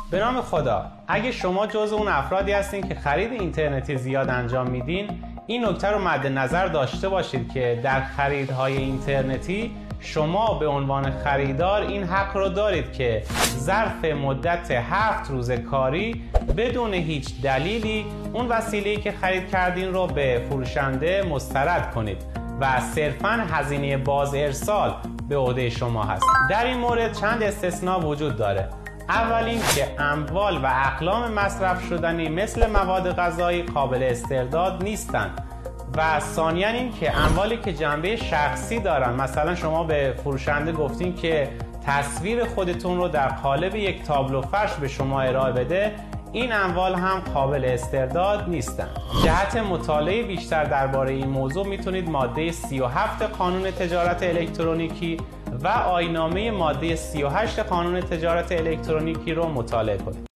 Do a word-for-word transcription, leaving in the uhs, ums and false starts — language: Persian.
به نام خدا، اگه شما جز اون افرادی هستین که خرید اینترنتی زیاد انجام میدین، این نکته رو مد نظر داشته باشید که در خریدهای اینترنتی شما به عنوان خریدار این حق رو دارید که ظرف مدت هفت روز کاری بدون هیچ دلیلی اون وسیله‌ای که خرید کردین رو به فروشنده مسترد کنید و صرفاً هزینه باز ارسال به عهده شما هست. در این مورد چند استثناء وجود داره. اول این که اموال و اقلام مصرف شدنی مثل مواد غذایی قابل استرداد نیستند و ثانیاً این که اموالی که جنبه شخصی دارن، مثلا شما به فروشنده گفتین که تصویر خودتون رو در قالب یک تابلو فرش به شما ارائه بده، این اموال هم قابل استرداد نیستند. جهت مطالعه بیشتر درباره این موضوع میتونید ماده سی و هفت قانون تجارت الکترونیکی و آیین‌نامه ماده سی و هشت قانون تجارت الکترونیکی رو مطالعه کنید.